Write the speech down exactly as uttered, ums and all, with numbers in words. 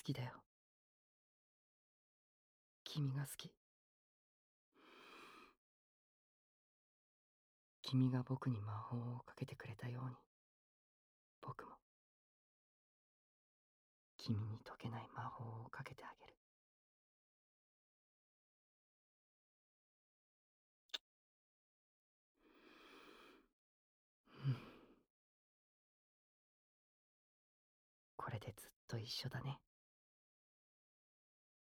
きだよ。君が好き。君が僕に魔法をかけてくれたように、僕も君に解けない魔法をかけてあげる。これでずっと一緒だね。